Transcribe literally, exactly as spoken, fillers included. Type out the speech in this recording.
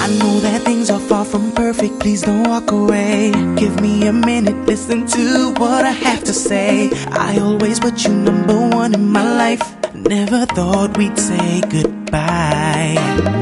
I know that things are far from perfect, please don't walk away. Give me a minute, listen to what I have to say. I always put you number one in my life. Never thought we'd say goodbye.